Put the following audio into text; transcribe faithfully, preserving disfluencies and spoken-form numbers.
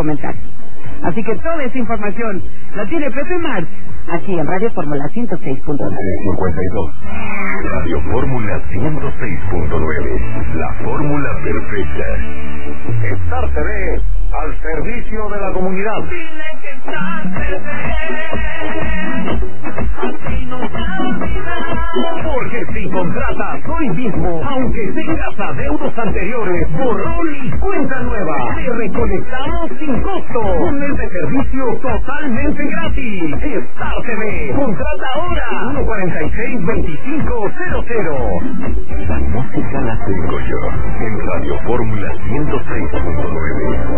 comentarios. Así que toda esa información la tiene Pepe March, aquí en Radio Fórmula ciento seis punto nueve. cincuenta y dos. Radio Fórmula ciento seis punto nueve. La fórmula perfecta. Star T V, al servicio de la comunidad. Dile que Star T V, así no se olvida. Porque si contratas hoy mismo, aunque tengas adeudos anteriores, borrón y cuenta nueva, te reconectamos sin costo. Un mes de servicio totalmente gratis. Star T V, contrata ahora. uno cuarenta y seis, veinticinco cero cero. La música la tengo yo en Radio Fórmula ciento seis punto nueve.